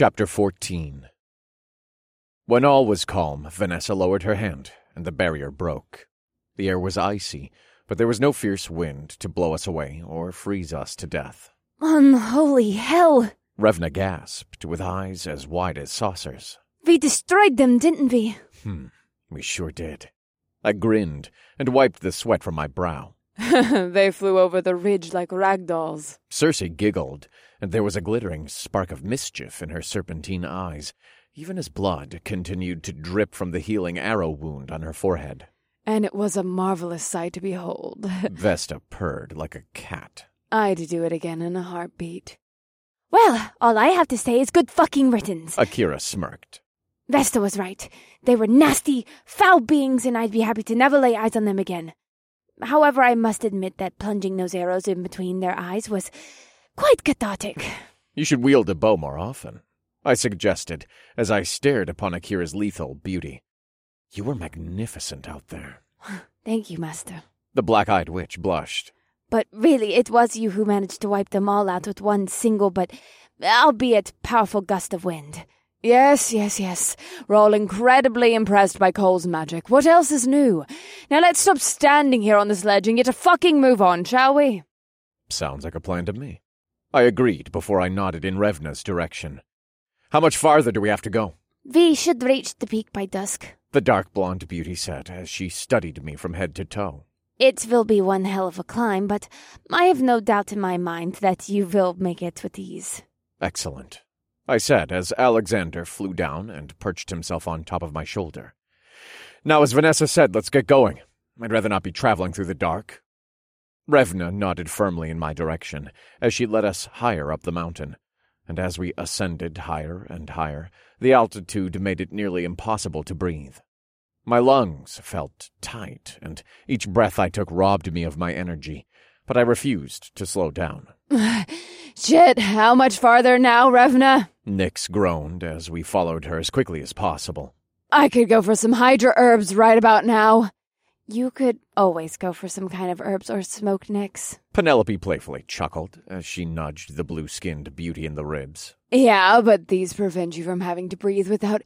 Chapter 14. When all was calm, Vanessa lowered her hand, and the barrier broke. The air was icy, but there was no fierce wind to blow us away or freeze us to death. Unholy hell! Revna gasped, with eyes as wide as saucers. We destroyed them, didn't we? We sure did. I grinned and wiped the sweat from my brow. They flew over the ridge like ragdolls. Circe giggled, and there was a glittering spark of mischief in her serpentine eyes, even as blood continued to drip from the healing arrow wound on her forehead. And it was a marvelous sight to behold. Vesta purred like a cat. I'd do it again in a heartbeat. Well, all I have to say is good fucking riddance. Akira smirked. Vesta was right. They were nasty, foul beings, and I'd be happy to never lay eyes on them again. However, I must admit that plunging those arrows in between their eyes was quite cathartic. You should wield a bow more often, I suggested, as I stared upon Akira's lethal beauty. You were magnificent out there. Thank you, Master. The black-eyed witch blushed. But really, it was you who managed to wipe them all out with one single but albeit powerful gust of wind. Yes. We're all incredibly impressed by Cole's magic. What else is new? Now let's stop standing here on this ledge and get a fucking move on, shall we? Sounds like a plan to me. I agreed before I nodded in Revna's direction. How much farther do we have to go? We should reach the peak by dusk, The dark blonde beauty said as she studied me from head to toe. It will be one hell of a climb, but I have no doubt in my mind that you will make it with ease. Excellent, I said as Alexander flew down and perched himself on top of my shoulder. Now, as Vanessa said, let's get going. I'd rather not be traveling through the dark. Revna nodded firmly in my direction as she led us higher up the mountain, and as we ascended higher and higher, the altitude made it nearly impossible to breathe. My lungs felt tight, and each breath I took robbed me of my energy, but I refused to slow down. Shit, how much farther now, Revna? Nyx groaned as we followed her as quickly as possible. I could go for some Hydra herbs right about now. You could always go for some kind of herbs or smoked Nyx. Penelope playfully chuckled as she nudged the blue-skinned beauty in the ribs. Yeah, but these prevent you from having to breathe without,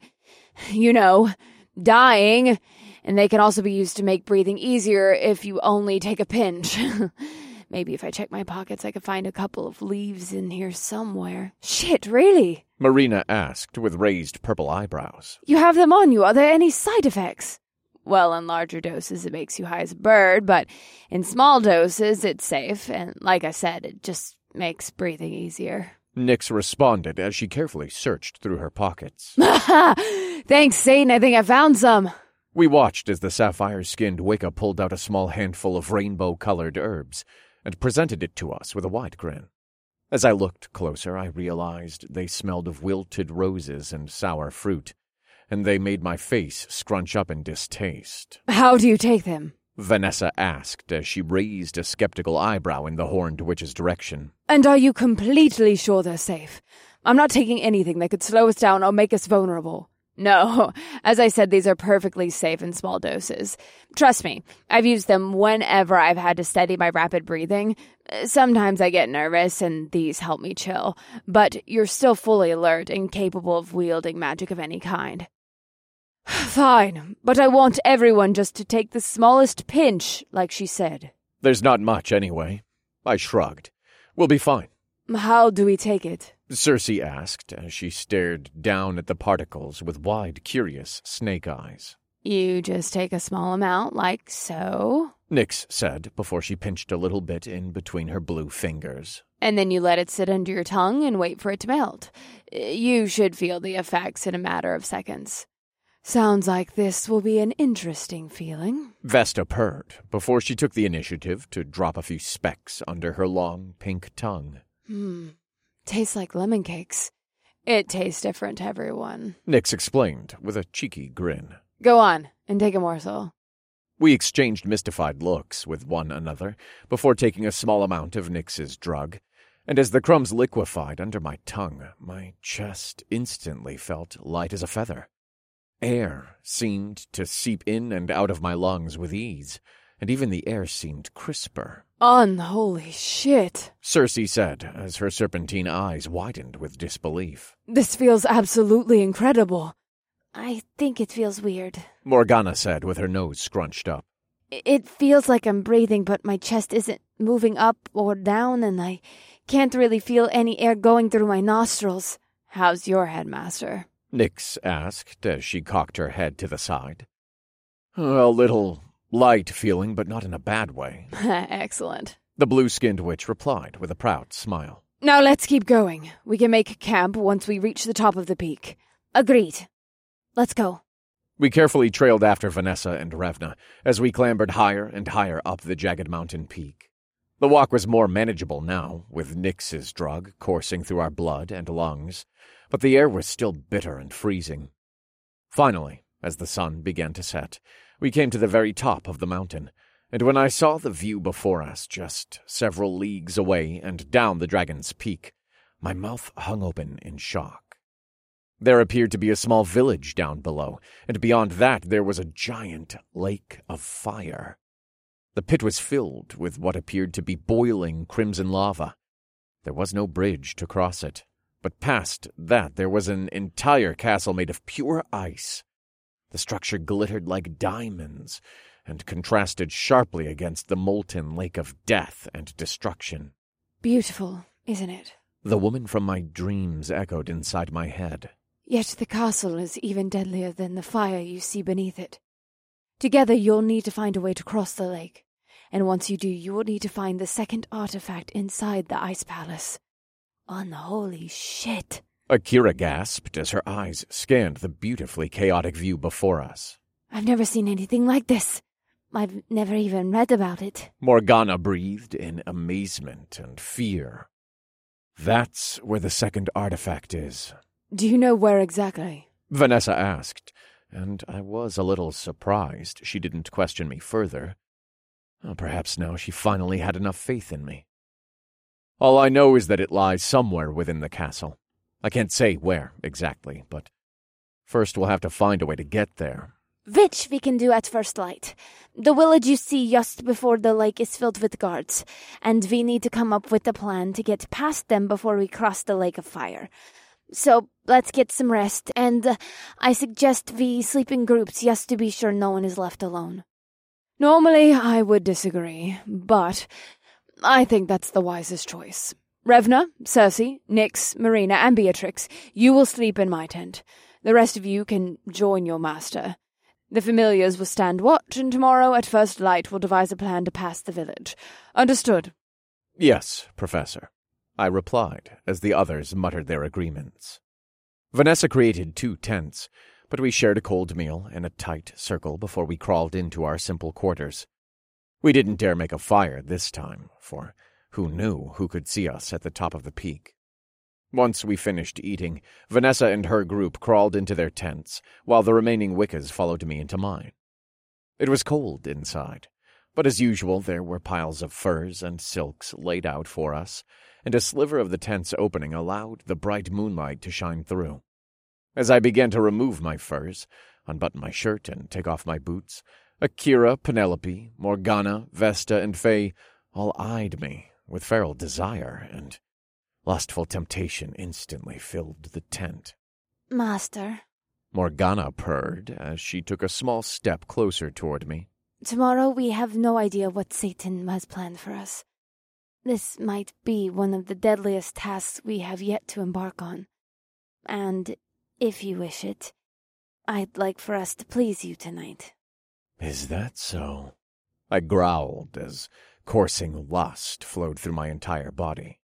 dying. And they can also be used to make breathing easier if you only take a pinch. Maybe if I check my pockets, I could find a couple of leaves in here somewhere. Shit, really? Marina asked with raised purple eyebrows. You have them on you. Are there any side effects? Well, in larger doses, it makes you high as a bird, but in small doses, it's safe. And like I said, it just makes breathing easier. Nyx responded as she carefully searched through her pockets. Thanks, Satan. I think I found some. We watched as the sapphire-skinned Wicca pulled out a small handful of rainbow-colored herbs and presented it to us with a wide grin. As I looked closer, I realized they smelled of wilted roses and sour fruit, and they made my face scrunch up in distaste. How do you take them? Vanessa asked as she raised a skeptical eyebrow in the horned witch's direction. And are you completely sure they're safe? I'm not taking anything that could slow us down or make us vulnerable. No, as I said, these are perfectly safe in small doses. Trust me, I've used them whenever I've had to steady my rapid breathing. Sometimes I get nervous, and these help me chill. But you're still fully alert and capable of wielding magic of any kind. Fine, but I want everyone just to take the smallest pinch, like she said. There's not much anyway. I shrugged. We'll be fine. How do we take it? Circe asked as she stared down at the particles with wide, curious snake eyes. You just take a small amount, like so, Nyx said before she pinched a little bit in between her blue fingers. And then you let it sit under your tongue and wait for it to melt. You should feel the effects in a matter of seconds. Sounds like this will be an interesting feeling. Vesta purred before she took the initiative to drop a few specks under her long pink tongue. Tastes like lemon cakes. It tastes different to everyone. Nyx explained with a cheeky grin. Go on, and take a morsel. We exchanged mystified looks with one another before taking a small amount of Nyx's drug, and as the crumbs liquefied under my tongue, my chest instantly felt light as a feather. Air seemed to seep in and out of my lungs with ease, and even the air seemed crisper. Unholy shit, Cersei said as her serpentine eyes widened with disbelief. this feels absolutely incredible. I think it feels weird. Morgana said with her nose scrunched up. It feels like I'm breathing, but my chest isn't moving up or down, and I can't really feel any air going through my nostrils. How's your headmaster? Nyx asked as she cocked her head to the side. A little light feeling, but not in a bad way. Excellent. The blue-skinned witch replied with a proud smile. Now let's keep going. We can make camp once we reach the top of the peak. Agreed. Let's go. We carefully trailed after Vanessa and Revna as we clambered higher and higher up the jagged mountain peak. The walk was more manageable now, with Nyx's drug coursing through our blood and lungs, but the air was still bitter and freezing. Finally, as the sun began to set, we came to the very top of the mountain, and when I saw the view before us just several leagues away and down the dragon's peak, my mouth hung open in shock. There appeared to be a small village down below, and beyond that there was a giant lake of fire. The pit was filled with what appeared to be boiling crimson lava. There was no bridge to cross it, but past that there was an entire castle made of pure ice. The structure glittered like diamonds and contrasted sharply against the molten lake of death and destruction. Beautiful, isn't it? The woman from my dreams echoed inside my head. Yet the castle is even deadlier than the fire you see beneath it. Together you'll need to find a way to cross the lake, and once you do, you will need to find the second artifact inside the ice palace. Unholy shit. Akira gasped as her eyes scanned the beautifully chaotic view before us. I've never seen anything like this. I've never even read about it. Morgana breathed in amazement and fear. That's where the second artifact is. Do you know where exactly? Vanessa asked, and I was a little surprised she didn't question me further. Perhaps now she finally had enough faith in me. All I know is that it lies somewhere within the castle. I can't say where exactly, but first we'll have to find a way to get there. Which we can do at first light. The village you see just before the lake is filled with guards, and we need to come up with a plan to get past them before we cross the lake of fire. So let's get some rest, and I suggest we sleep in groups just to be sure no one is left alone. Normally I would disagree, but I think that's the wisest choice. Revna, Cersei, Nyx, Marina, and Beatrix, you will sleep in my tent. The rest of you can join your master. The familiars will stand watch, and tomorrow at first light we'll devise a plan to pass the village. Understood? Yes, Professor, I replied as the others muttered their agreements. Vanessa created 2 tents, but we shared a cold meal in a tight circle before we crawled into our simple quarters. We didn't dare make a fire this time, for who knew who could see us at the top of the peak? Once we finished eating, Vanessa and her group crawled into their tents, while the remaining Wiccas followed me into mine. It was cold inside, but as usual there were piles of furs and silks laid out for us, and a sliver of the tent's opening allowed the bright moonlight to shine through. As I began to remove my furs, unbutton my shirt, and take off my boots, Akira, Penelope, Morgana, Vesta, and Faye all eyed me with feral desire, and lustful temptation instantly filled the tent. Master, Morgana purred as she took a small step closer toward me. tomorrow we have no idea what Satan has planned for us. This might be one of the deadliest tasks we have yet to embark on. And, if you wish it, I'd like for us to please you tonight. Is that so? I growled as coursing lust flowed through my entire body.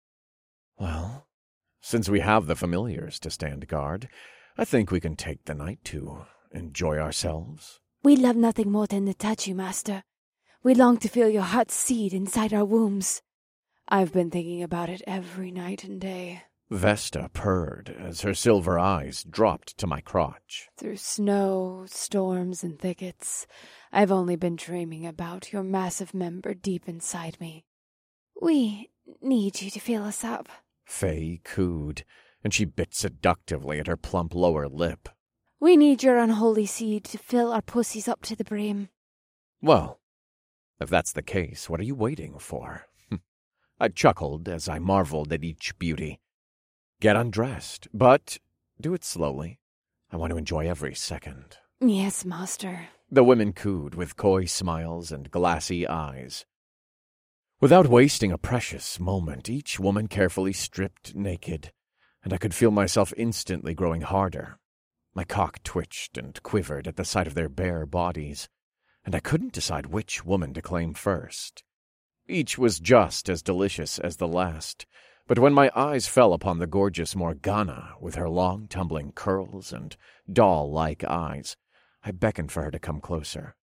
Well, since we have the familiars to stand guard, I think we can take the night to enjoy ourselves. We love nothing more than to touch you, Master. We long to feel your heart's seed inside our wombs. I've been thinking about it every night and day. Vesta purred as her silver eyes dropped to my crotch. Through snow, storms, and thickets, I've only been dreaming about your massive member deep inside me. We need you to fill us up. Faye cooed, and she bit seductively at her plump lower lip. We need your unholy seed to fill our pussies up to the brim. Well, If that's the case, what are you waiting for? I chuckled as I marveled at each beauty. Get undressed, but do it slowly. I want to enjoy every second. Yes, master. The women cooed with coy smiles and glassy eyes. Without wasting a precious moment, each woman carefully stripped naked, and I could feel myself instantly growing harder. My cock twitched and quivered at the sight of their bare bodies, and I couldn't decide which woman to claim first. Each was just as delicious as the last, but when my eyes fell upon the gorgeous Morgana with her long tumbling curls and doll-like eyes, I beckoned for her to come closer.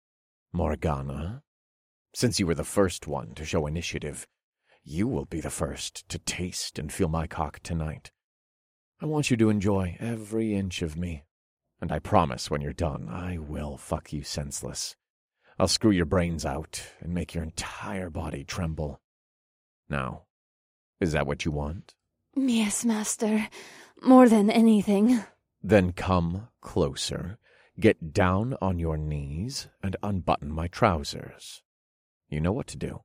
Morgana, since you were the first one to show initiative, you will be the first to taste and feel my cock tonight. I want you to enjoy every inch of me, and I promise when you're done, I will fuck you senseless. I'll screw your brains out and make your entire body tremble. Now, is that what you want? Yes, master. More than anything. Then come closer, get down on your knees, and unbutton my trousers. You know what to do.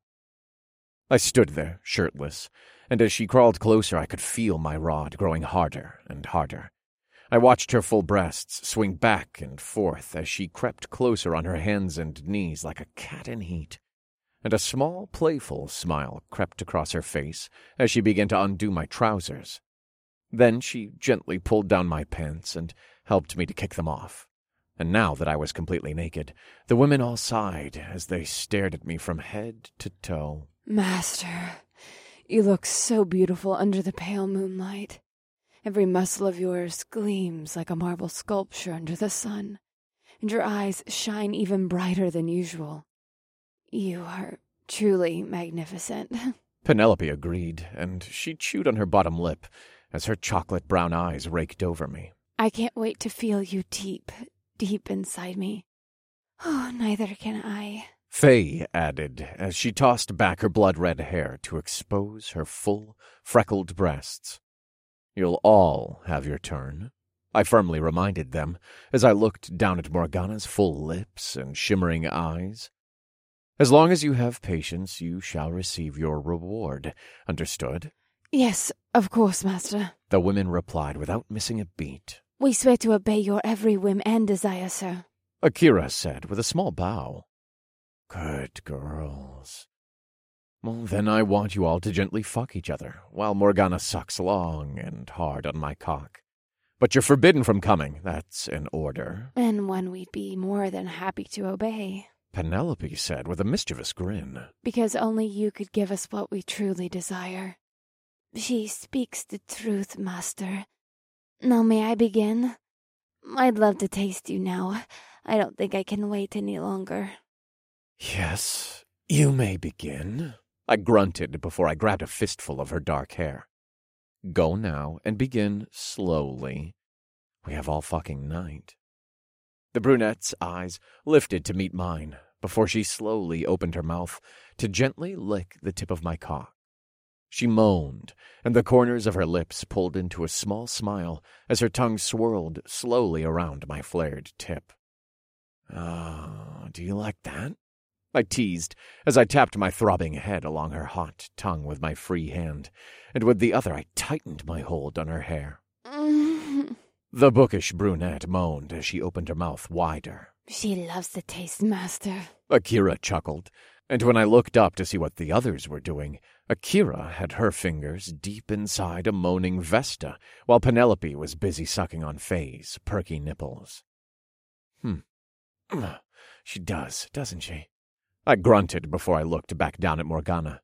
I stood there, shirtless, and as she crawled closer, I could feel my rod growing harder and harder. I watched her full breasts swing back and forth as she crept closer on her hands and knees like a cat in heat, and a small, playful smile crept across her face as she began to undo my trousers. Then she gently pulled down my pants and helped me to kick them off. And now that I was completely naked, the women all sighed as they stared at me from head to toe. Master, you look so beautiful under the pale moonlight. Every muscle of yours gleams like a marble sculpture under the sun, and your eyes shine even brighter than usual. You are truly magnificent. Penelope agreed, and she chewed on her bottom lip as her chocolate brown eyes raked over me. I can't wait to feel you deep inside me. Oh, neither can I. Faye added as she tossed back her blood-red hair to expose her full, freckled breasts. You'll all have your turn, I firmly reminded them as I looked down at Morgana's full lips and shimmering eyes. As long as you have patience, you shall receive your reward. Understood? Yes, of course, master. The women replied without missing a beat. We swear to obey your every whim and desire, sir. Akira said with a small bow. Good girls. Well, then I want you all to gently fuck each other, while Morgana sucks long and hard on my cock. But you're forbidden from coming, that's an order. And one we'd be more than happy to obey. Penelope said with a mischievous grin. Because only you could give us what we truly desire. She speaks the truth, master. Now may I begin? I'd love to taste you now. I don't think I can wait any longer. Yes, you may begin, I grunted before I grabbed a fistful of her dark hair. Go now and begin slowly. We have all fucking night. The brunette's eyes lifted to meet mine before she slowly opened her mouth to gently lick the tip of my cock. She moaned, and the corners of her lips pulled into a small smile as her tongue swirled slowly around my flared tip. Do you like that? I teased as I tapped my throbbing head along her hot tongue with my free hand, and with the other I tightened my hold on her hair. The bookish brunette moaned as she opened her mouth wider. She loves the taste, master. Akira chuckled, and when I looked up to see what the others were doing, Akira had her fingers deep inside a moaning Vesta, while Penelope was busy sucking on Faye's perky nipples. She does, doesn't she? I grunted before I looked back down at Morgana.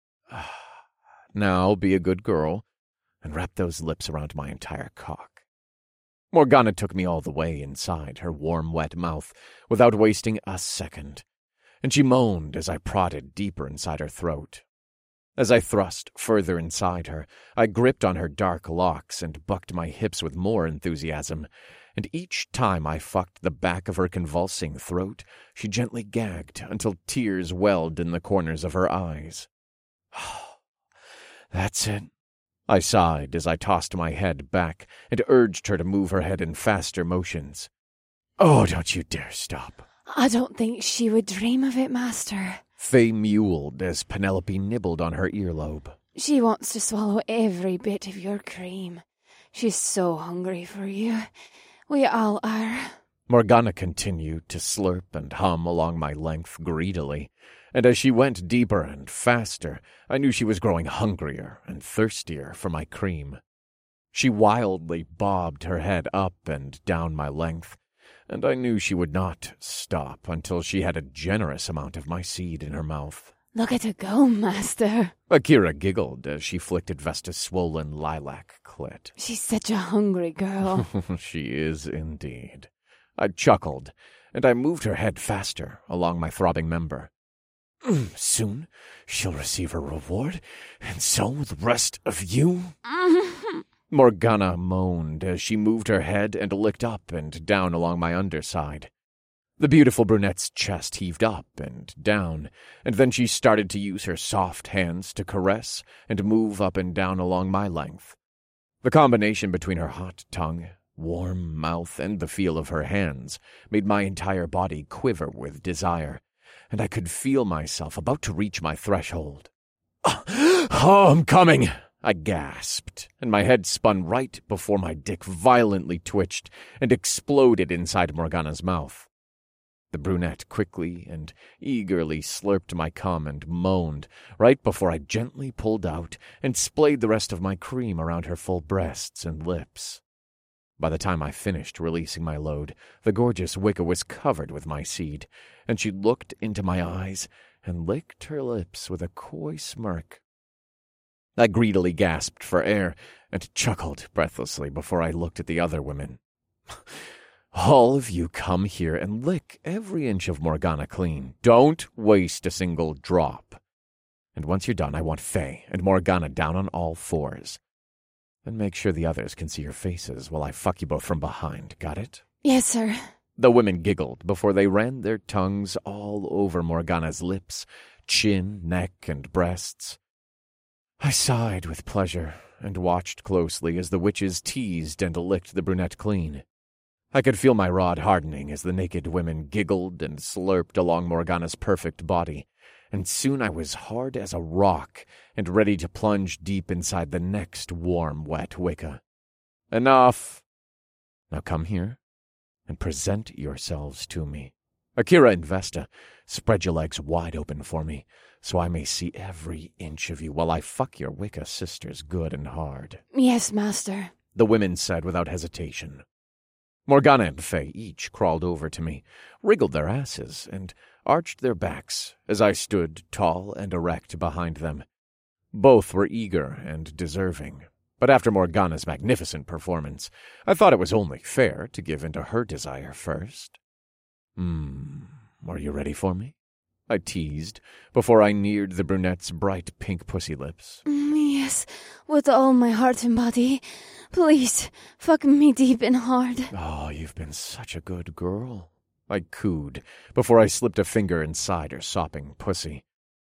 Now be a good girl and wrap those lips around my entire cock. Morgana took me all the way inside her warm, wet mouth without wasting a second, and she moaned as I prodded deeper inside her throat. As I thrust further inside her, I gripped on her dark locks and bucked my hips with more enthusiasm, and each time I fucked the back of her convulsing throat, she gently gagged until tears welled in the corners of her eyes. That's it, I sighed as I tossed my head back and urged her to move her head in faster motions. Oh, don't you dare stop. I don't think she would dream of it, Master. Faye mewled as Penelope nibbled on her earlobe. She wants to swallow every bit of your cream. She's so hungry for you. We all are. Morgana continued to slurp and hum along my length greedily, and as she went deeper and faster, I knew she was growing hungrier and thirstier for my cream. She wildly bobbed her head up and down my length, and I knew she would not stop until she had a generous amount of my seed in her mouth. Look at her go, Master. Akira giggled as she flicked at Vesta's swollen lilac clit. She's such a hungry girl. She is indeed. I chuckled, and I moved her head faster along my throbbing member. Soon she'll receive her reward, and so will the rest of you. Morgana moaned as she moved her head and licked up and down along my underside. The beautiful brunette's chest heaved up and down, and then she started to use her soft hands to caress and move up and down along my length. The combination between her hot tongue, warm mouth, and the feel of her hands made my entire body quiver with desire, and I could feel myself about to reach my threshold. Oh, I'm coming! I gasped, and my head spun right before my dick violently twitched and exploded inside Morgana's mouth. The brunette quickly and eagerly slurped my cum and moaned right before I gently pulled out and splayed the rest of my cream around her full breasts and lips. By the time I finished releasing my load, the gorgeous Wicca was covered with my seed, and she looked into my eyes and licked her lips with a coy smirk. I greedily gasped for air and chuckled breathlessly before I looked at the other women. All of you come here and lick every inch of Morgana clean. Don't waste a single drop. And once you're done, I want Faye and Morgana down on all fours. Then make sure the others can see your faces while I fuck you both from behind. Got it? Yes, sir. The women giggled before they ran their tongues all over Morgana's lips, chin, neck, and breasts. I sighed with pleasure and watched closely as the witches teased and licked the brunette clean. I could feel my rod hardening as the naked women giggled and slurped along Morgana's perfect body, and soon I was hard as a rock and ready to plunge deep inside the next warm, wet Wicca. Enough! Now come here and present yourselves to me. Akira and Vesta, spread your legs wide open for me, so I may see every inch of you while I fuck your Wicca sisters good and hard. Yes, Master, the women said without hesitation. Morgana and Faye each crawled over to me, wriggled their asses, and arched their backs as I stood tall and erect behind them. Both were eager and deserving, but after Morgana's magnificent performance, I thought it was only fair to give in to her desire first. Are you ready for me? I teased, before I neared the brunette's bright pink pussy lips. Yes, with all my heart and body. Please, fuck me deep and hard. Oh, you've been such a good girl, I cooed, before I slipped a finger inside her sopping pussy.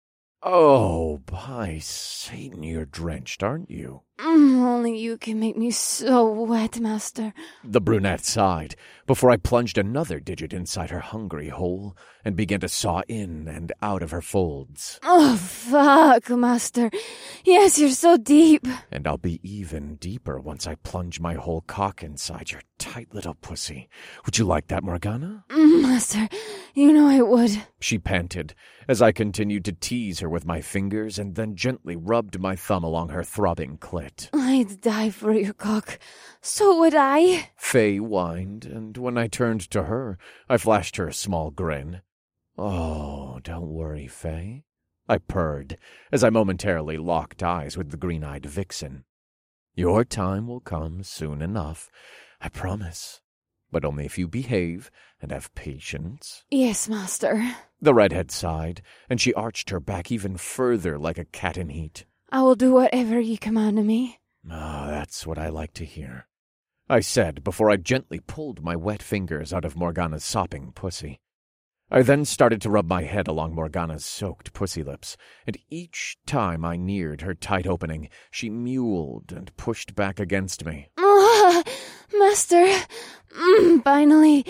Oh, by Satan, you're drenched, aren't you? Only you can make me so wet, Master. The brunette sighed, before I plunged another digit inside her hungry hole and began to saw in and out of her folds. Oh, fuck, Master. Yes, you're so deep. And I'll be even deeper once I plunge my whole cock inside your tight little pussy. Would you like that, Morgana? Master, you know I would. She panted, as I continued to tease her with my fingers and then gently rubbed my thumb along her throbbing clit. I'd die for your cock. So would I. Faye whined, and when I turned to her, I flashed her a small grin. Oh, don't worry, Faye, I purred, as I momentarily locked eyes with the green-eyed vixen. Your time will come soon enough, I promise. But only if you behave and have patience. Yes, Master. The redhead sighed, and she arched her back even further like a cat in heat. I will do whatever you command of me. Ah, that's what I like to hear, I said before I gently pulled my wet fingers out of Morgana's sopping pussy. I then started to rub my head along Morgana's soaked pussy lips, and each time I neared her tight opening, she mewled and pushed back against me. Master, finally,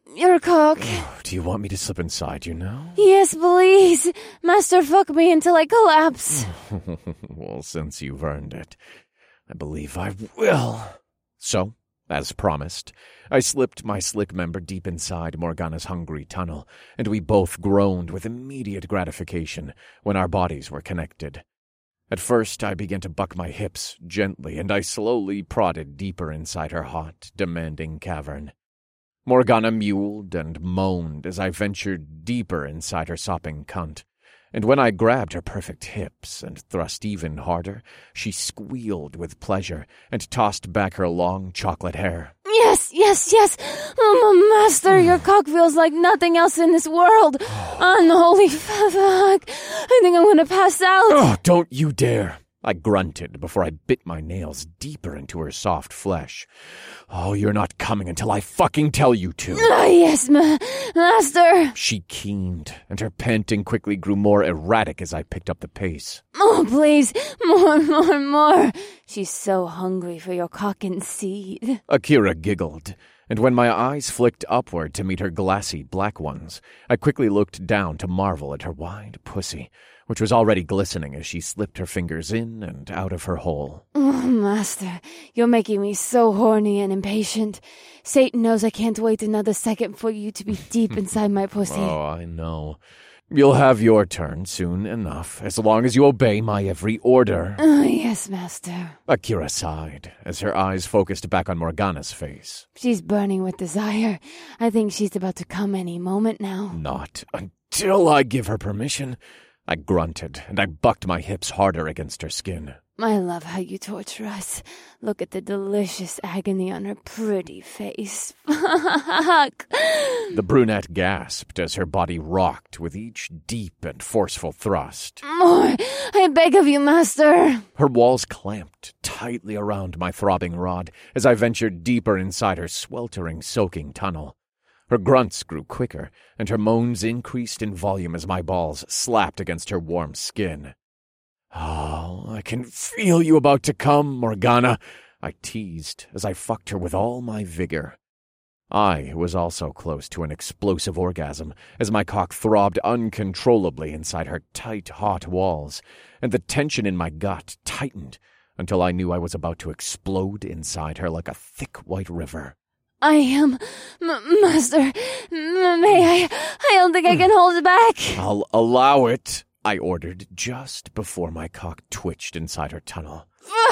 Your cock. Do you want me to slip inside you now? Yes, please. Master, fuck me until I collapse. Well, since you've earned it, I believe I will. So, as promised, I slipped my slick member deep inside Morgana's hungry tunnel, and we both groaned with immediate gratification when our bodies were connected. At first, I began to buck my hips gently, and I slowly prodded deeper inside her hot, demanding cavern. Morgana mewed and moaned as I ventured deeper inside her sopping cunt, and when I grabbed her perfect hips and thrust even harder, she squealed with pleasure and tossed back her long chocolate hair. Yes, yes, yes. Oh, Master, your cock feels like nothing else in this world. Unholy fuck. I think I'm gonna pass out. Oh, don't you dare. I grunted before I bit my nails deeper into her soft flesh. Oh, you're not coming until I fucking tell you to. Yes, Master. She keened, and her panting quickly grew more erratic as I picked up the pace. Oh, please, more. She's so hungry for your cock and seed. Akira giggled, and when my eyes flicked upward to meet her glassy black ones, I quickly looked down to marvel at her wide pussy, which was already glistening as she slipped her fingers in and out of her hole. Oh, Master, you're making me so horny and impatient. Satan knows I can't wait another second for you to be deep inside my pussy. Oh, I know. You'll have your turn soon enough, as long as you obey my every order. Yes, Master. Akira sighed, as her eyes focused back on Morgana's face. She's burning with desire. I think she's about to come any moment now. Not until I give her permission. I grunted, and I bucked my hips harder against her skin. I love how you torture us. Look at the delicious agony on her pretty face. Fuck. The brunette gasped as her body rocked with each deep and forceful thrust. More! I beg of you, Master! Her walls clamped tightly around my throbbing rod as I ventured deeper inside her sweltering, soaking tunnel. Her grunts grew quicker, and her moans increased in volume as my balls slapped against her warm skin. Oh, I can feel you about to come, Morgana, I teased as I fucked her with all my vigor. I was also close to an explosive orgasm as my cock throbbed uncontrollably inside her tight, hot walls, and the tension in my gut tightened until I knew I was about to explode inside her like a thick white river. I am... Master, may I? I don't think I can hold it back. I'll allow it, I ordered just before my cock twitched inside her tunnel.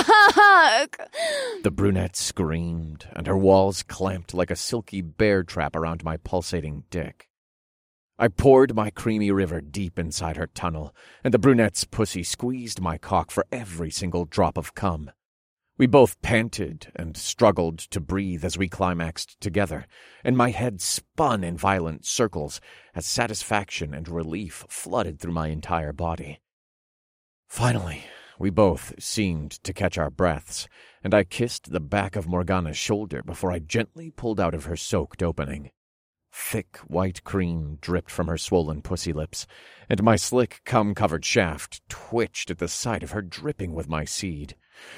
Fuck! The brunette screamed, and her walls clamped like a silky bear trap around my pulsating dick. I poured my creamy river deep inside her tunnel, and the brunette's pussy squeezed my cock for every single drop of cum. We both panted and struggled to breathe as we climaxed together, and my head spun in violent circles as satisfaction and relief flooded through my entire body. Finally, we both seemed to catch our breaths, and I kissed the back of Morgana's shoulder before I gently pulled out of her soaked opening. Thick white cream dripped from her swollen pussy lips, and my slick cum-covered shaft twitched at the sight of her dripping with my seed.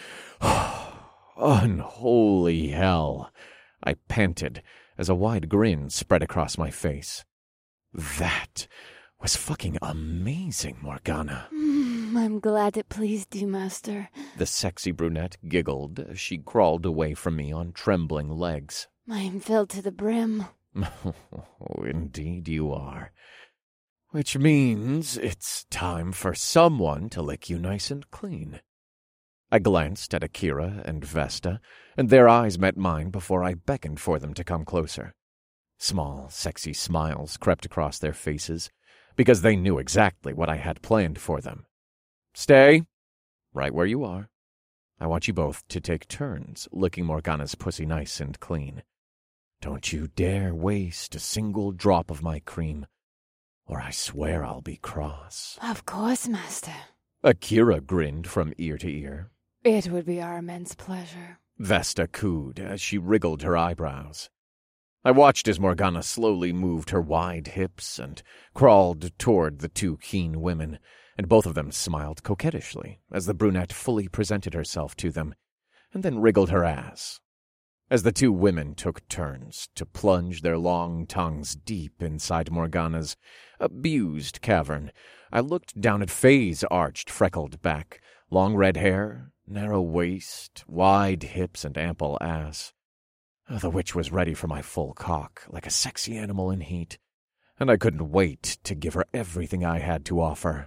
Unholy hell, I panted as a wide grin spread across my face. That was fucking amazing, Morgana. I'm glad it pleased you, Master. The sexy brunette giggled as she crawled away from me on trembling legs. I am filled to the brim. Oh, indeed you are. Which means it's time for someone to lick you nice and clean. I glanced at Akira and Vesta, and their eyes met mine before I beckoned for them to come closer. Small, sexy smiles crept across their faces, because they knew exactly what I had planned for them. Stay right where you are. I want you both to take turns licking Morgana's pussy nice and clean. Don't you dare waste a single drop of my cream, or I swear I'll be cross. Of course, Master. Akira grinned from ear to ear. It would be our immense pleasure. Vesta cooed as she wriggled her eyebrows. I watched as Morgana slowly moved her wide hips and crawled toward the two keen women, and both of them smiled coquettishly as the brunette fully presented herself to them, and then wriggled her ass. As the two women took turns to plunge their long tongues deep inside Morgana's abused cavern, I looked down at Faye's arched, freckled back, long red hair, narrow waist, wide hips, and ample ass. The witch was ready for my full cock, like a sexy animal in heat, and I couldn't wait to give her everything I had to offer.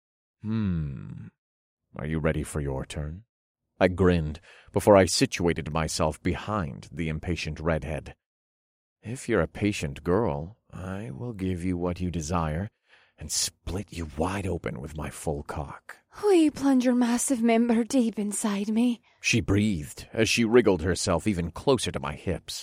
Are you ready for your turn? I grinned before I situated myself behind the impatient redhead. If you're a patient girl, I will give you what you desire and split you wide open with my full cock. Will you plunge your massive member deep inside me? She breathed as she wriggled herself even closer to my hips.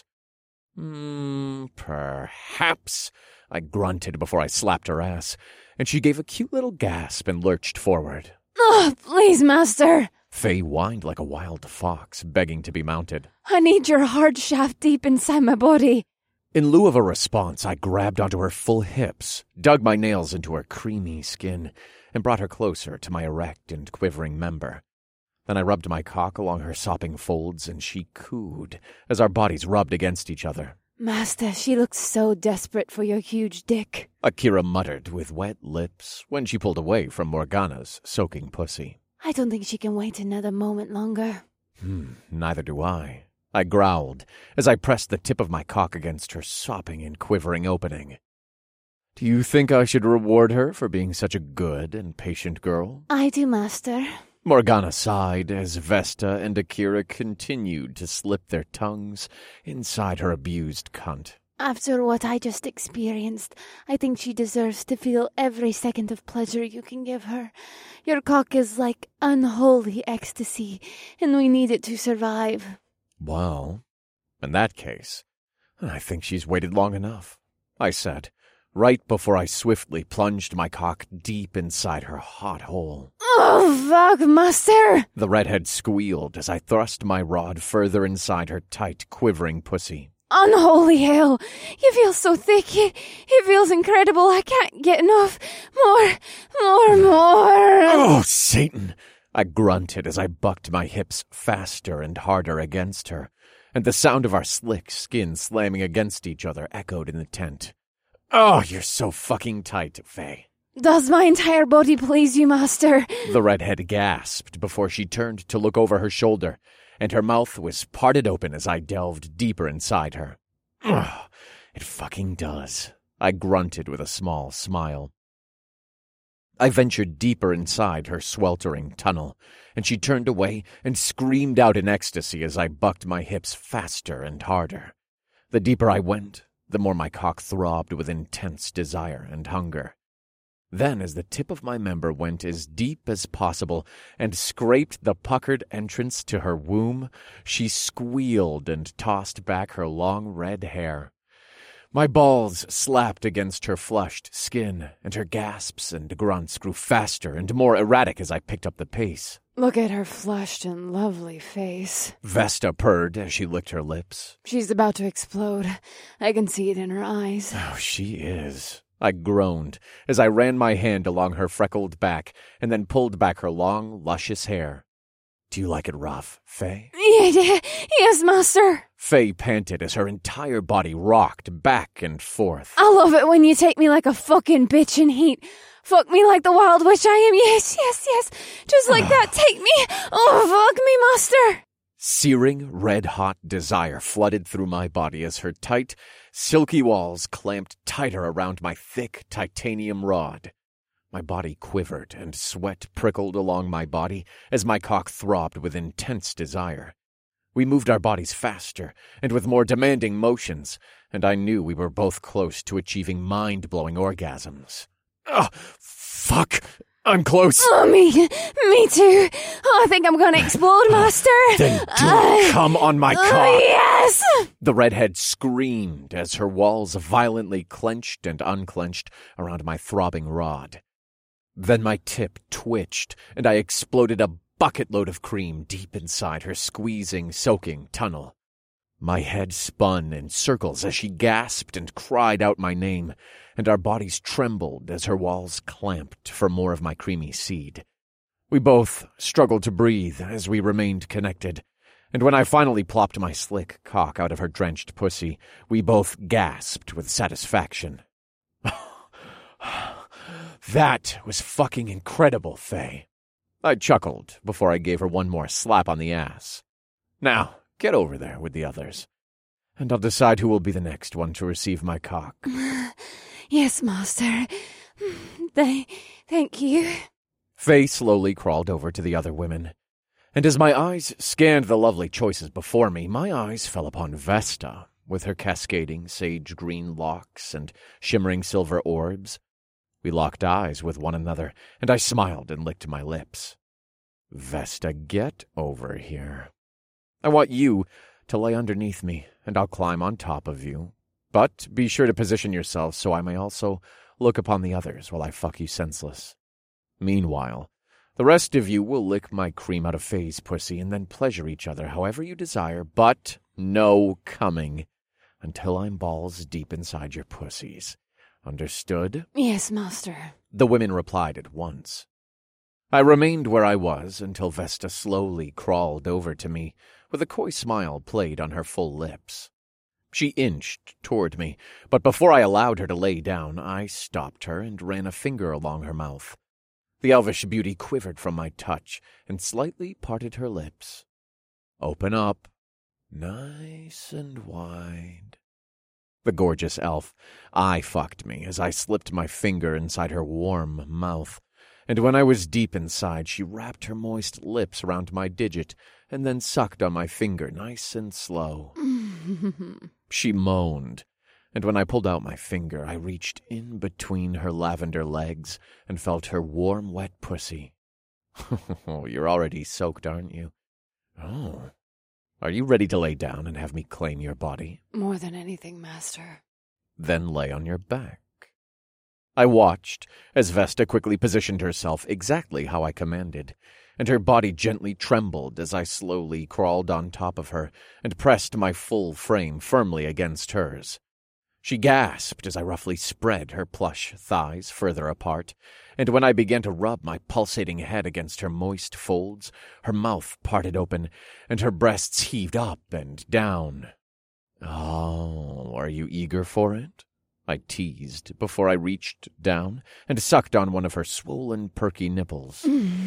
Perhaps, I grunted before I slapped her ass, and she gave a cute little gasp and lurched forward. Oh, please, master. Faye whined like a wild fox, begging to be mounted. I need your hard shaft deep inside my body. In lieu of a response, I grabbed onto her full hips, dug my nails into her creamy skin, and brought her closer to my erect and quivering member. Then I rubbed my cock along her sopping folds, and she cooed as our bodies rubbed against each other. Master, she looks so desperate for your huge dick. Akira muttered with wet lips when she pulled away from Morgana's soaking pussy. I don't think she can wait another moment longer. Neither do I growled as I pressed the tip of my cock against her sopping and quivering opening. Do you think I should reward her for being such a good and patient girl? I do, master. Morgana sighed as Vesta and Akira continued to slip their tongues inside her abused cunt. After what I just experienced, I think she deserves to feel every second of pleasure you can give her. Your cock is like unholy ecstasy, and we need it to survive. Well, in that case, I think she's waited long enough, I said, right before I swiftly plunged my cock deep inside her hot hole. Oh, fuck, master! The redhead squealed as I thrust my rod further inside her tight, quivering pussy. Unholy hell! You feel so thick. It feels incredible. I can't get enough. More. Oh, Satan! I grunted as I bucked my hips faster and harder against her, and the sound of our slick skin slamming against each other echoed in the tent. Oh, you're so fucking tight, Faye. Does my entire body please you, master? The redhead gasped before she turned to look over her shoulder, and her mouth was parted open as I delved deeper inside her. Ugh, it fucking does, I grunted with a small smile. I ventured deeper inside her sweltering tunnel, and she turned away and screamed out in ecstasy as I bucked my hips faster and harder. The deeper I went, the more my cock throbbed with intense desire and hunger. Then, as the tip of my member went as deep as possible and scraped the puckered entrance to her womb, she squealed and tossed back her long red hair. My balls slapped against her flushed skin, and her gasps and grunts grew faster and more erratic as I picked up the pace. Look at her flushed and lovely face. Vesta purred as she licked her lips. She's about to explode. I can see it in her eyes. Oh, she is. I groaned as I ran my hand along her freckled back and then pulled back her long, luscious hair. Do you like it rough, Faye? Yes, master. Faye panted as her entire body rocked back and forth. I love it when you take me like a fucking bitch in heat. Fuck me like the wild witch I am. Yes. Just like that. Take me. Oh, fuck me, master. Searing, red-hot desire flooded through my body as her tight, silky walls clamped tighter around my thick titanium rod. My body quivered and sweat prickled along my body as my cock throbbed with intense desire. We moved our bodies faster and with more demanding motions, and I knew we were both close to achieving mind-blowing orgasms. Ugh, fuck! I'm close. Oh, me too. Oh, I think I'm gonna explode, master. Then don't come on my cock. Yes! The redhead screamed as her walls violently clenched and unclenched around my throbbing rod. Then my tip twitched, and I exploded a bucket-load of cream deep inside her squeezing, soaking tunnel. My head spun in circles as she gasped and cried out my name, and our bodies trembled as her walls clamped for more of my creamy seed. We both struggled to breathe as we remained connected, and when I finally plopped my slick cock out of her drenched pussy, we both gasped with satisfaction. That was fucking incredible, Faye. I chuckled before I gave her one more slap on the ass. Now, get over there with the others, and I'll decide who will be the next one to receive my cock. Yes, master. Thank you. Faye slowly crawled over to the other women, and as my eyes scanned the lovely choices before me, my eyes fell upon Vesta, with her cascading sage-green locks and shimmering silver orbs. We locked eyes with one another, and I smiled and licked my lips. Vesta, get over here. I want you to lay underneath me, and I'll climb on top of you. But be sure to position yourself so I may also look upon the others while I fuck you senseless. Meanwhile, the rest of you will lick my cream out of Faye's pussy and then pleasure each other however you desire, but no coming until I'm balls deep inside your pussies. Understood? Yes, master. The women replied at once. I remained where I was until Vesta slowly crawled over to me, with a coy smile played on her full lips. She inched toward me, but before I allowed her to lay down, I stopped her and ran a finger along her mouth. The elvish beauty quivered from my touch and slightly parted her lips. Open up, nice and wide. The gorgeous elf eye-fucked me as I slipped my finger inside her warm mouth, and when I was deep inside, she wrapped her moist lips around my digit and then sucked on my finger nice and slow. She moaned, and when I pulled out my finger, I reached in between her lavender legs and felt her warm, wet pussy. You're already soaked, aren't you? Oh. Are you ready to lay down and have me claim your body? More than anything, master. Then lay on your back. I watched as Vesta quickly positioned herself exactly how I commanded, and her body gently trembled as I slowly crawled on top of her and pressed my full frame firmly against hers. She gasped as I roughly spread her plush thighs further apart, and when I began to rub my pulsating head against her moist folds, her mouth parted open, and her breasts heaved up and down. Oh, are you eager for it? I teased before I reached down and sucked on one of her swollen, perky nipples.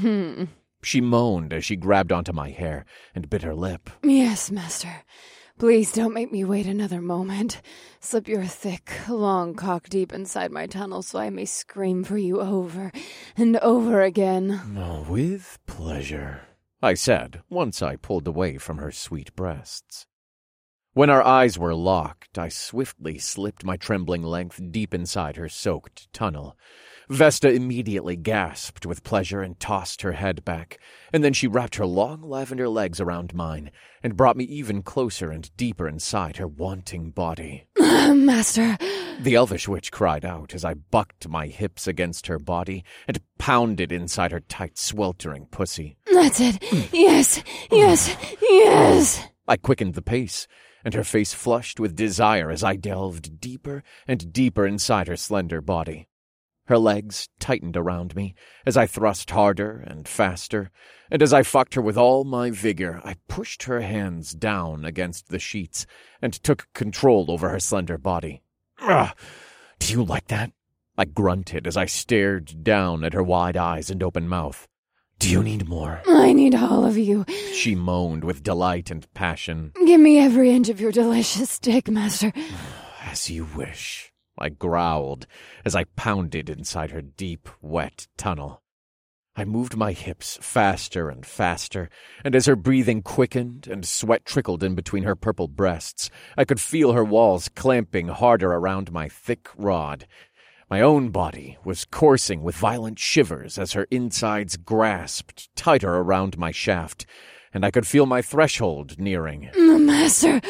She moaned as she grabbed onto my hair and bit her lip. Yes, master. Please don't make me wait another moment. Slip your thick, long cock deep inside my tunnel so I may scream for you over and over again. Oh, with pleasure, I said, once I pulled away from her sweet breasts. When our eyes were locked, I swiftly slipped my trembling length deep inside her soaked tunnel. Vesta immediately gasped with pleasure and tossed her head back, and then she wrapped her long lavender legs around mine and brought me even closer and deeper inside her wanting body. Master! The elvish witch cried out as I bucked my hips against her body and pounded inside her tight, sweltering pussy. That's it! Yes! Yes! Yes! I quickened the pace, and her face flushed with desire as I delved deeper and deeper inside her slender body. Her legs tightened around me as I thrust harder and faster, and as I fucked her with all my vigor, I pushed her hands down against the sheets and took control over her slender body. "Ugh! Do you like that?" I grunted as I stared down at her wide eyes and open mouth. "Do you need more?" I need all of you. She moaned with delight and passion. Give me every inch of your delicious dick, master. "As you wish," I growled as I pounded inside her deep, wet tunnel. I moved my hips faster and faster, and as her breathing quickened and sweat trickled in between her purple breasts, I could feel her walls clamping harder around my thick rod. My own body was coursing with violent shivers as her insides grasped tighter around my shaft, and I could feel my threshold nearing. Master,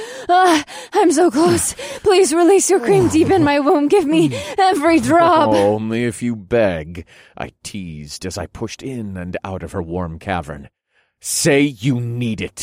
I'm so close. Please release your cream deep in my womb. Give me every drop. Only if you beg, I teased as I pushed in and out of her warm cavern. Say you need it.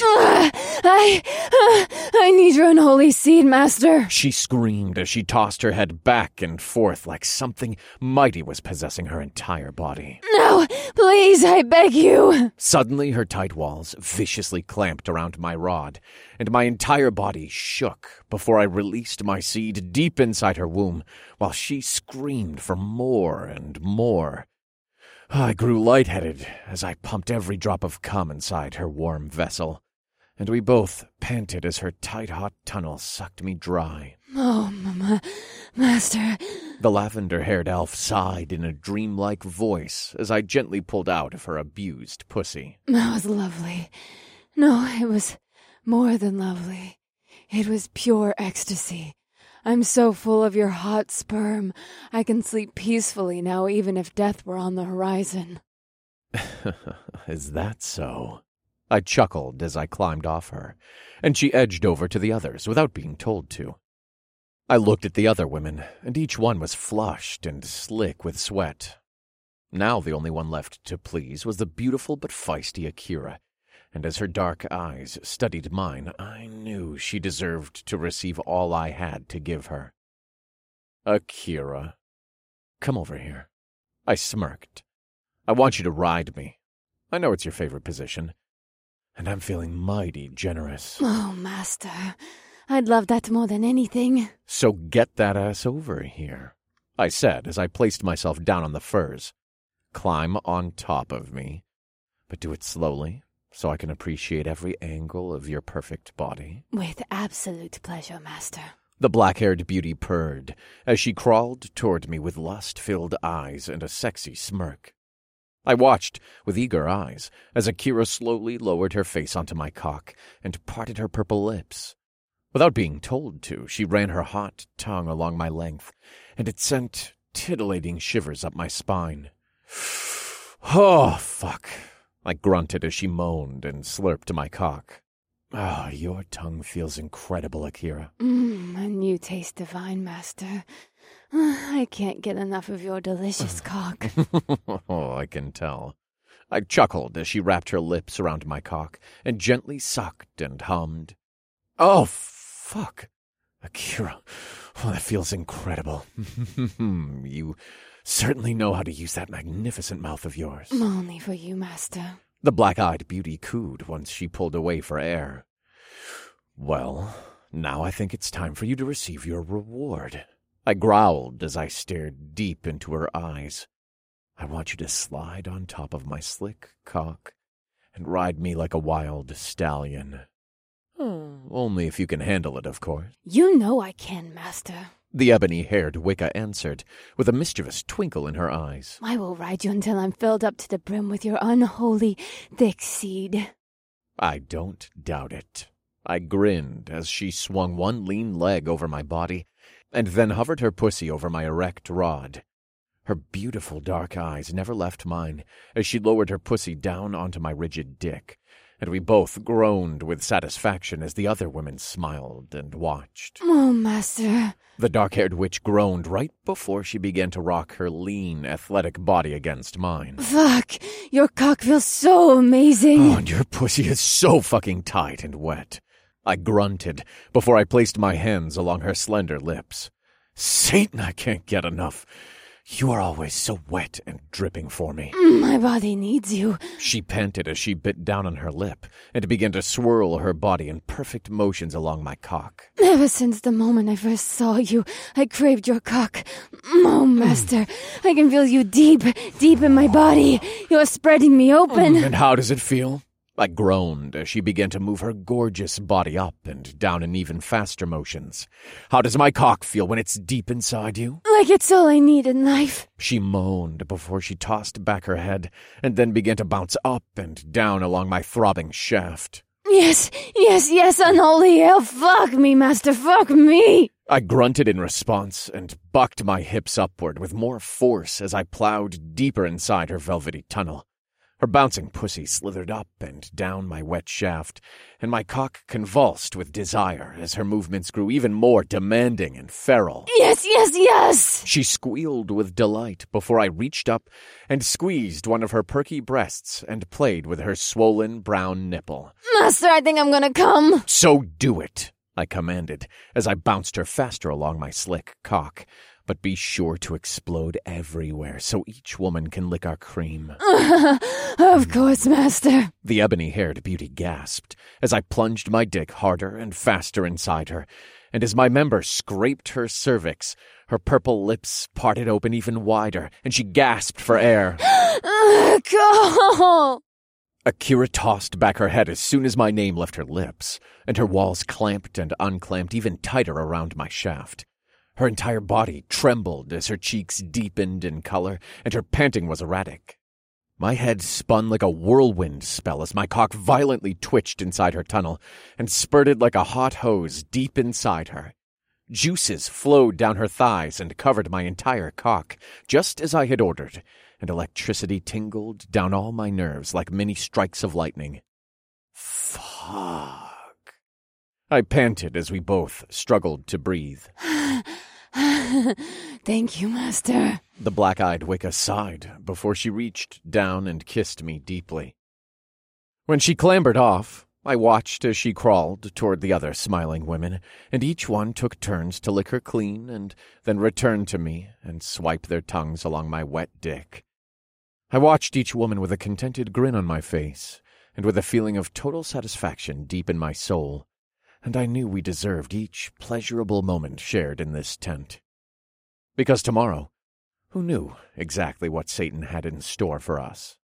I need your unholy seed, Master. She screamed as she tossed her head back and forth like something mighty was possessing her entire body. No, please, I beg you. Suddenly, her tight walls viciously clamped around my rod, and my entire body shook before I released my seed deep inside her womb, while she screamed for more and more. I grew lightheaded as I pumped every drop of cum inside her warm vessel, and we both panted as her tight, hot tunnel sucked me dry. Oh, Master. The lavender-haired elf sighed in a dreamlike voice as I gently pulled out of her abused pussy. That was lovely. No, it was more than lovely. It was pure ecstasy. I'm so full of your hot sperm. I can sleep peacefully now, even if death were on the horizon. Is that so? I chuckled as I climbed off her, and she edged over to the others without being told to. I looked at the other women, and each one was flushed and slick with sweat. Now the only one left to please was the beautiful but feisty Akira, and as her dark eyes studied mine, I knew she deserved to receive all I had to give her. Akira, come over here. I smirked. I want you to ride me. I know it's your favorite position, and I'm feeling mighty generous. Oh, Master, I'd love that more than anything. So get that ass over here, I said as I placed myself down on the furs. Climb on top of me, but do it slowly, so I can appreciate every angle of your perfect body. With absolute pleasure, Master. The black-haired beauty purred as she crawled toward me with lust-filled eyes and a sexy smirk. I watched with eager eyes as Akira slowly lowered her face onto my cock and parted her purple lips. Without being told to, she ran her hot tongue along my length, and it sent titillating shivers up my spine. Oh, fuck. I grunted as she moaned and slurped my cock. Ah, your tongue feels incredible, Akira. And you taste divine, Master. I can't get enough of your delicious cock. Oh, I can tell. I chuckled as she wrapped her lips around my cock and gently sucked and hummed. Oh, fuck. Akira, oh, that feels incredible. You certainly know how to use that magnificent mouth of yours. Only for you, Master. The black-eyed beauty cooed once she pulled away for air. Well, now I think it's time for you to receive your reward. I growled as I stared deep into her eyes. I want you to slide on top of my slick cock and ride me like a wild stallion. Only if you can handle it, of course. You know I can, Master. The ebony-haired Wicca answered, with a mischievous twinkle in her eyes. I will ride you until I'm filled up to the brim with your unholy, thick seed. I don't doubt it. I grinned as she swung one lean leg over my body and then hovered her pussy over my erect rod. Her beautiful dark eyes never left mine as she lowered her pussy down onto my rigid dick, and we both groaned with satisfaction as the other women smiled and watched. Oh, Master. The dark-haired witch groaned right before she began to rock her lean, athletic body against mine. Fuck, your cock feels so amazing. Oh, and your pussy is so fucking tight and wet. I grunted before I placed my hands along her slender lips. Satan, I can't get enough. You are always so wet and dripping for me. My body needs you. She panted as she bit down on her lip and began to swirl her body in perfect motions along my cock. Ever since the moment I first saw you, I craved your cock. Oh, Master, I can feel you deep, deep in my body. You're spreading me open. And how does it feel? I groaned as she began to move her gorgeous body up and down in even faster motions. How does my cock feel when it's deep inside you? Like it's all I need in life. She moaned before she tossed back her head and then began to bounce up and down along my throbbing shaft. Yes, unholy hell. Fuck me, Master, fuck me. I grunted in response and bucked my hips upward with more force as I plowed deeper inside her velvety tunnel. Her bouncing pussy slithered up and down my wet shaft, and my cock convulsed with desire as her movements grew even more demanding and feral. Yes, yes, yes! She squealed with delight before I reached up and squeezed one of her perky breasts and played with her swollen brown nipple. Master, I think I'm gonna come. So do it, I commanded as I bounced her faster along my slick cock. But be sure to explode everywhere so each woman can lick our cream. Of course, Master. The ebony-haired beauty gasped as I plunged my dick harder and faster inside her, and as my member scraped her cervix, her purple lips parted open even wider, and she gasped for air. Go! Akira tossed back her head as soon as my name left her lips, and her walls clamped and unclamped even tighter around my shaft. Her entire body trembled as her cheeks deepened in color, and her panting was erratic. My head spun like a whirlwind spell as my cock violently twitched inside her tunnel and spurted like a hot hose deep inside her. Juices flowed down her thighs and covered my entire cock, just as I had ordered, and electricity tingled down all my nerves like many strikes of lightning. Fuck. I panted as we both struggled to breathe. Thank you, Master. The black-eyed Wicca sighed before she reached down and kissed me deeply. When she clambered off, I watched as she crawled toward the other smiling women, and each one took turns to lick her clean and then return to me and swipe their tongues along my wet dick. I watched each woman with a contented grin on my face and with a feeling of total satisfaction deep in my soul, and I knew we deserved each pleasurable moment shared in this tent. Because tomorrow, who knew exactly what Satan had in store for us?